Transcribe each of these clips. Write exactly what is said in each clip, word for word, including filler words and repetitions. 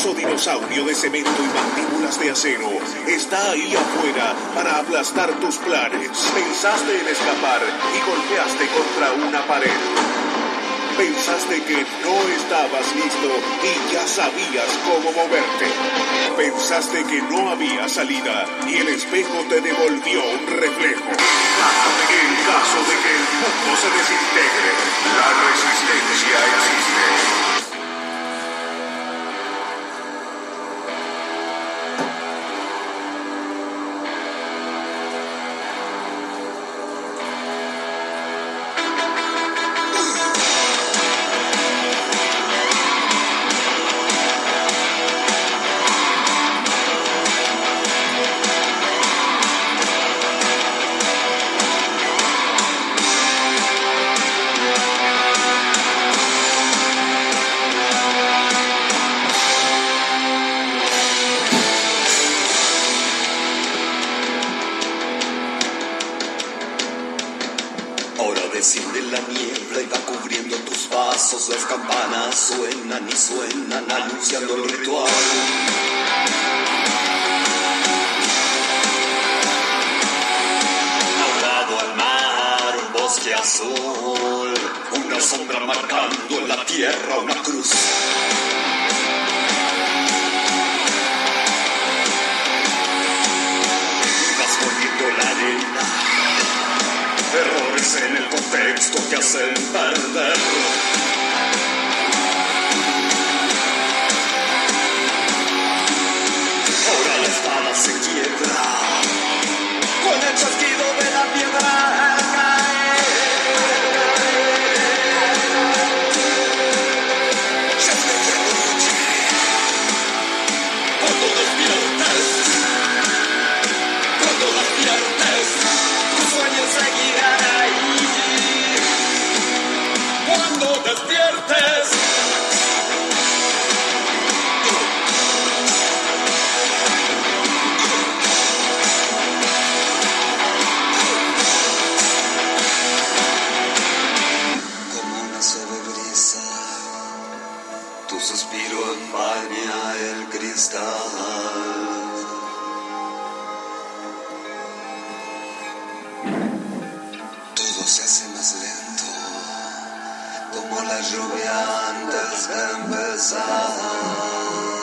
poderoso dinosaurio de cemento y mandíbulas de acero está ahí afuera para aplastar tus planes. Pensaste en escapar y golpeaste contra una pared. Pensaste que no estabas listo y ya sabías cómo moverte. Pensaste que no había salida y el espejo te devolvió un reflejo. En caso de que el mundo se desintegre, la resistencia existe. Desciende la niebla y va cubriendo tus pasos. Las campanas suenan y suenan anunciando el ritual. Ahogado al mar, un bosque azul, una sombra marcando en la tierra una cruz. Vas volviendo la arena. Errores en el contexto que hacen perder. Ahora la espada se quiebra con el chasquido de la piedra al caer. Ya es medianoche. Cuando despiertes, cuando despiertes, tus sueños seguirán ahí. Cuando despiertes, como una suave brisa, tu suspiro empaña el cristal. Todo se hace más lento, como la lluvia antes de empezar.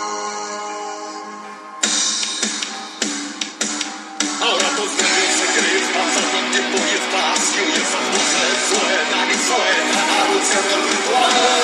Ahora tus sueños se crispan, saltan tiempo y espacio, y esas voces suenan y suenan, anunciando el ritual.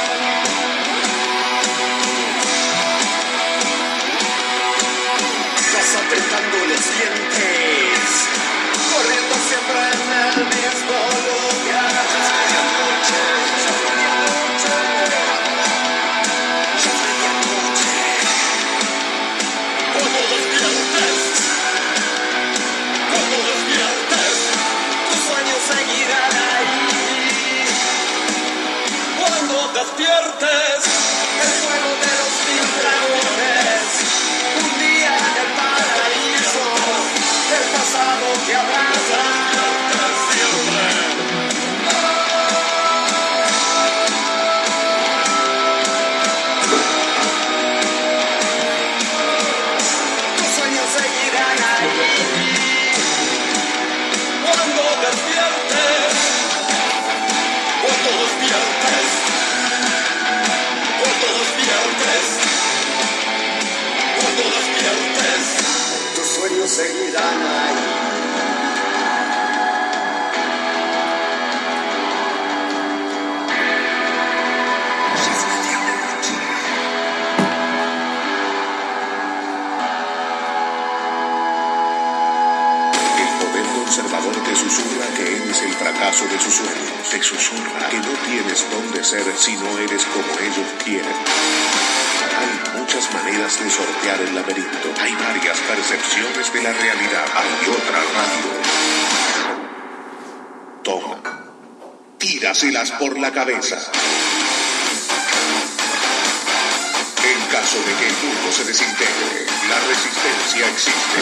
Vas apretando los dientes, corriendo siempre en el mismo lugar. Ya es medianoche, ya es medianoche, ya es medianoche. Cuando despiertes, cuando despiertes, tus sueños seguirán ahí. Cuando despiertes, el fuego de los mil dragones, un día en el paraíso, el pasado que abraza siempre. Tus sueños seguirán ahí. Cuando despiertes, cuando despiertes, cuando despiertes, cuando despiertes, tus sueños seguirán ahí. Ya es medianoche. El poder conservador te susurra que eres el fracaso de sus sueños. Te susurra que no tienes dónde ser si no eres como ellos quieren. Hay muchas maneras de sortear el laberinto. Hay varias percepciones de la realidad. Hay otra radio. Toma. Tíraselas por la cabeza. En caso de que el mundo se desintegre, la resistencia existe.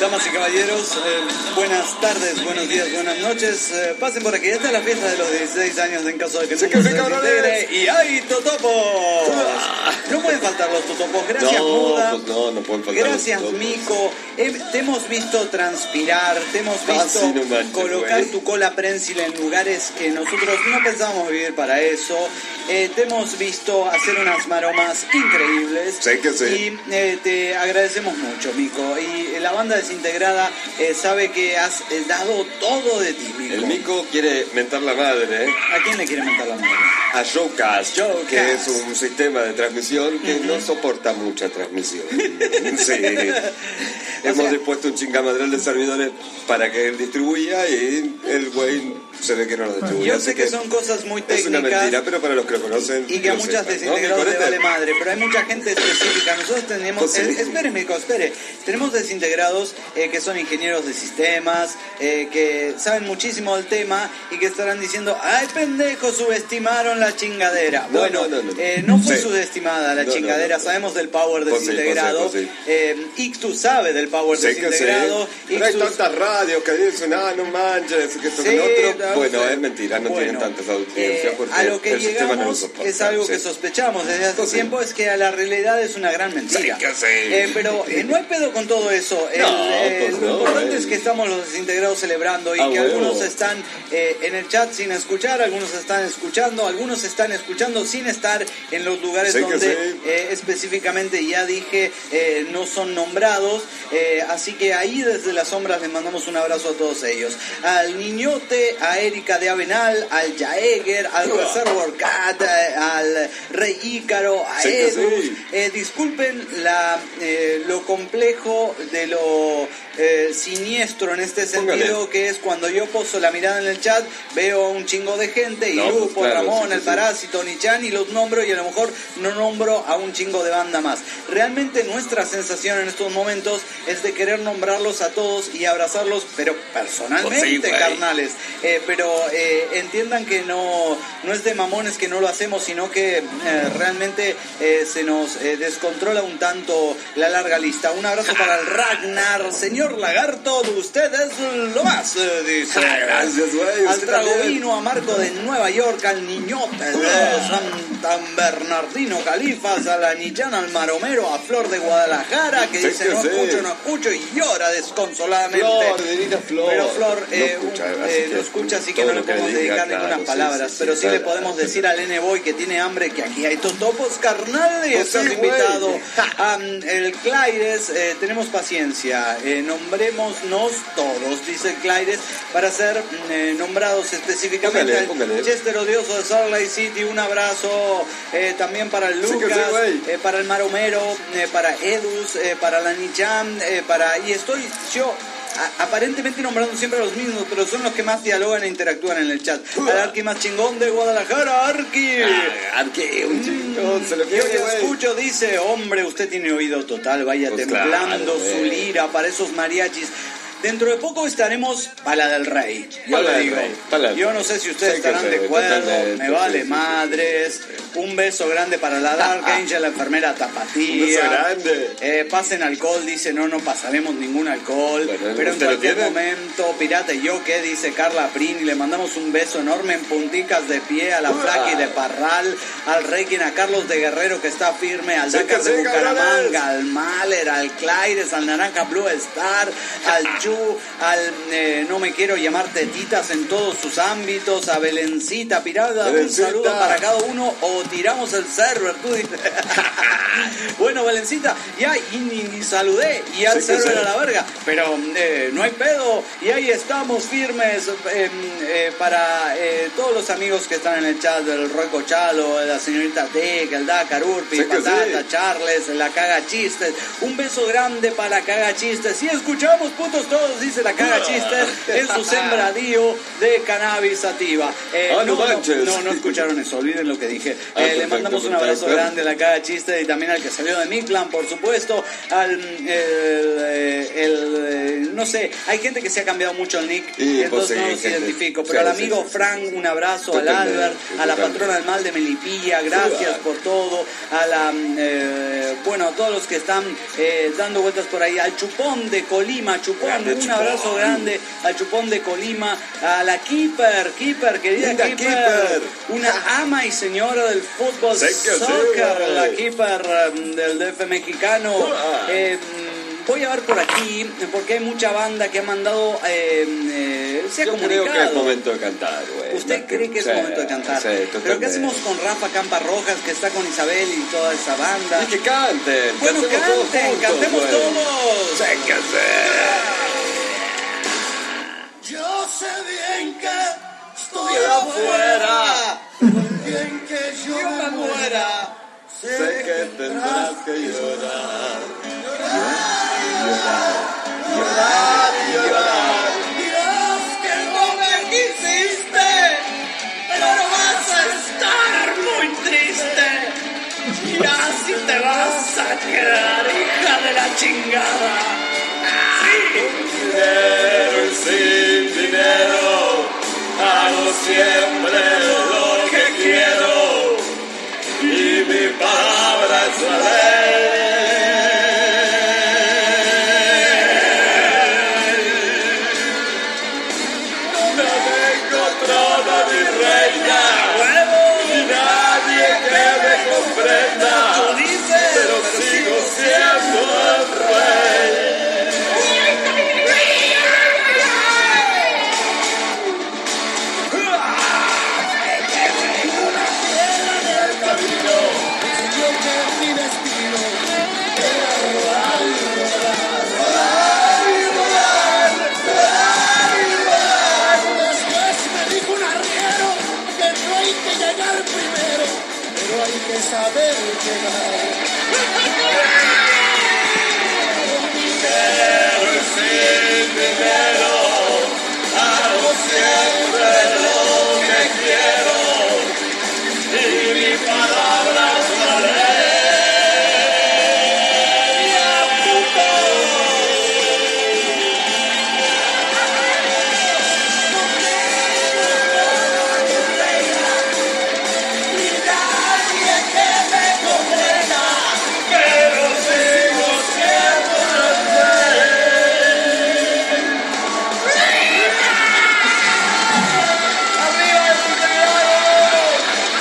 Damas y caballeros, eh, buenas tardes, buenos días, buenas noches. Eh, pasen por aquí. Esta es la fiesta de los dieciséis años en caso de que sí, no se sí, desintegre. Y hay totopos. No pueden faltar los totopos. Gracias, no, Muda. Pues no, no pueden faltar. Gracias, los Mico. Eh, te hemos visto transpirar, te hemos visto ah, sí, no manches, colocar güey. tu cola prensil en lugares que nosotros no pensábamos vivir para eso. Eh, te hemos visto hacer unas maromas increíbles. Sí que sí. Y eh, te agradecemos mucho, Mico. Y la banda desintegrada eh, sabe que has eh, dado todo de ti, Mico. El Mico quiere mentar la madre, ¿eh? ¿A quién le quiere mentar la madre? A Showcast, Showcast. que es un sistema de transmisión que Uh-huh. no soporta mucha transmisión. Sí. O Hemos sea, dispuesto un chingamadral de servidores para que él distribuya y el güey se ve que no lo distribuye. yo Así sé que, son cosas muy técnicas. Es una mentira, pero para los que lo conocen. Y que a lo muchas sepan, desintegrados ¿no? le vale madre, pero hay mucha gente específica. Nosotros tenemos, Pues sí. eh, espere, Mico, espere. Tenemos desintegrados eh, que son ingenieros de sistemas, eh, que saben muchísimo del tema y que estarán diciendo, ay, pendejo, subestimaron la chingadera. No, bueno, no, no, no. Eh, no fue Sí. subestimada la No, no, chingadera, no, no. sabemos del power Pues sí, desintegrado. pues sí, pues sí. Eh, Ictus sabe del power Sé que desintegrado. sí. Pero hay Ictus- tantas radios que dicen, ah, no manches, que esto Sí, que lo otro. no, Bueno, sí. es mentira, no Bueno, tienen tantas audiencias eh, porque a lo que el sistema no lo llegamos soporta. es algo sí. que sospechamos desde hace Pues sí. tiempo, es que a la realidad es una gran mentira. Sí, que sí. Eh, pero eh, no hay pedo con todo eso. El, No, eh, pues lo no, importante eh. es que estamos los desintegrados celebrando y Ah, que huevo. algunos están eh, en el chat sin escuchar, algunos están escuchando, algunos están escuchando sin estar en los lugares Sí que donde sí. eh, específicamente ya dije eh, no son nombrados. Eh, así que ahí desde las sombras les mandamos un abrazo a todos ellos. Al Niñote, a Erika de Avenal, al Jaeger, al Reservoir Cat, eh, al Rey Ícaro, a Sí que Edus. sí. Eh, disculpen la, eh, lo complejo de lo eh, siniestro en este sentido, Póngale. que es cuando yo poso la mirada en el chat, veo a un chingo de gente, y No, Lupo, pues claro, Ramón, sí que el sí. Parásito, Nichan, y los nombro y a lo mejor no nombro a un chingo de banda más. Realmente nuestra sensación en estos momentos es de querer nombrarlos a todos y abrazarlos, pero personalmente, Pues sí, güey. carnales. Eh, pero eh, entiendan que no, no es de mamones que no lo hacemos, sino que eh, realmente eh, se nos eh, descontrola un tanto la larga lista. Un abrazo para el Ragnar, señor Lagarto, de ustedes lo más, eh, dice. Gracias, güey. Al usted Trago también. Vino, a Marco de Nueva York, al Niñote de San Bernardino Califas, a la Nichana, al Maromero, a Flor de Guadalajara, que Sí dice que no sí. escucho, no escucho, y llora desconsoladamente. Flor, divina Flor. Pero Flor No eh, escucha, un- así eh, que no escucha, así que todo no le lo que podemos le diga, dedicar claro, ninguna sí, palabras, sí, pero sí, sí le claro. podemos decir al N-Boy que tiene hambre, que aquí hay totopos, carnal, y Pues está sí, invitado. güey. Am, el Claires, eh, tenemos paciencia, eh, nombrémonos todos, dice el Claires, para ser mm, eh, nombrados específicamente. Póngale, al póngale. Chester Odioso de Salt Lake City, un abrazo eh, también para el Sí que sí, Lucas, güey. eh, para el Maromero, eh, para Edus, eh, para la Nichan, eh, para... Y estoy yo... a- aparentemente nombrando siempre a los mismos, pero son los que más dialogan e interactúan en el chat. Al Arqui más chingón de Guadalajara, Arqui. Ah, Arqui, un chingón, se lo Yo quiere, que güey. escucho, dice, hombre, usted tiene oído total, vaya Pues temblando claro, su güey. lira para esos mariachis. Dentro de poco estaremos para la del Rey. Yo Pala le del digo. Rey, pala del Yo Rey. no sé si ustedes Sí que estarán sí, de acuerdo. totalmente, Me vale sí, sí, madres. Un beso grande para la Dark Angel, la enfermera Tapatía. Un beso grande. Eh, pasen alcohol, dice, no, no pasaremos ningún alcohol. Bueno, pero en ¿usted lo cualquier tiene? momento, Pirata y yo, ¿qué? Dice Carla Prin. Y le mandamos un beso enorme en punticas de pie a la Uah. Flaqui de Parral, al Requiem, a Carlos de Guerrero, que está firme, al Sí Dakar que de sí, Bucaramanga, cabrones. al Mahler, al Claires, al Naranja Blue Star, al Chu, al eh, No Me Quiero Llamar Tetitas en todos sus ámbitos, a Belencita, Pirata, Belencita. un saludo para cada uno, o tiramos el server, tú dices. Bueno, Belencita, ya, y ni, ni saludé, y al Sí que server sí. a la verga, pero eh, no hay pedo, y ahí estamos firmes eh, eh, para eh, todos los amigos que están en el chat, del Roy Cochalo, la señorita Tec, el Dakar Urpi, Sí que Patata, sí. Charles, la Caga Chistes, un beso grande para la Caga Chistes, y escuchamos putos todos, dice la Caga Chistes, en su sembradío de cannabis sativa. Eh, Ah, no no, no, manches. no, no escucharon eso, olviden lo que dije. Ah, Eh, le perfecto, mandamos un perfecto. abrazo grande a la Caga Chiste y también al que salió de Midland, por supuesto, al el, eh, el, eh, no no sé, hay gente que se ha cambiado mucho el nick, Y, entonces pues, sí, no los gente. identifico. Sí, Pero al sí, amigo sí, Frank, sí. un abrazo, al Totalmente, Albert, a la totalmente. patrona del mal de Melipilla, gracias por todo, a la, eh, bueno, a todos los que están eh, dando vueltas por ahí, al Chupón de Colima, Chupón, Grande un Chupón. abrazo grande al Chupón de Colima, a la Keeper, Keeper, querida Linda Keeper, Keeper. una ama y señora del fútbol Sé que sí, soccer, güey. la Keeper um, del D F mexicano. Ah. Eh, voy a ver por aquí, porque hay mucha banda que ha mandado, eh, eh, se ha Yo creo comunicado. que es momento de cantar, güey. ¿Usted Más cree que es sí, momento de cantar? Sí, ¿Pero totalmente. qué hacemos con Rafa Campa Rojas, que está con Isabel y toda esa banda? Y que canten. Bueno, cantemos todos canten, juntos, cantemos güey. todos. Sé que sí. Yo sé bien que estoy Quiero afuera. Bien que yo, Yo me muera. Sé que tendrás que llorar. Llorar y llorar. Dirás que no me quisiste, pero vas a estar muy triste. Y así te vas a quedar, hija de la chingada. Dinero y sin dinero, hago siempre lo que quiero. Y mi palabra es la ley. No tengo trono ni reina, ni nadie que me comprenda, Tú dices, pero sigo siendo el rey. Yo que mi destino después me dijo un arriero que no hay que llegar primero, pero hay que saber llegar. Sin dinero, hago siempre lo que quiero. Y mi palabra es la ley. Pero sigo siendo el rey. ¡Arriba el integrado!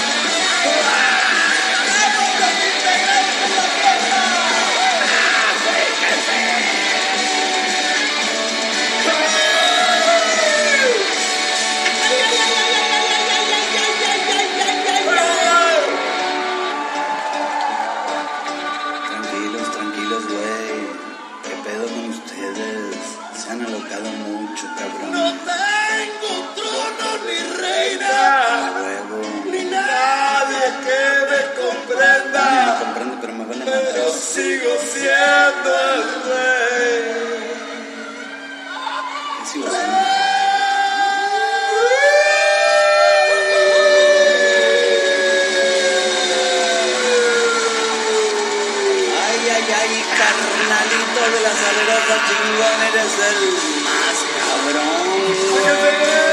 tranquilos, tranquilos, güey. ¿Qué pedo con ustedes? Se han alocado mucho, cabrón. No tengo trono ni reina, Huevo. ni nadie que me No comprenda. me comprendo, pero me van a matar. Pero sigo siendo el rey. ¿Qué sigo haciendo? Ay, ay, ay, carnalito de la salerosa chingón, eres el más cabrón, güey.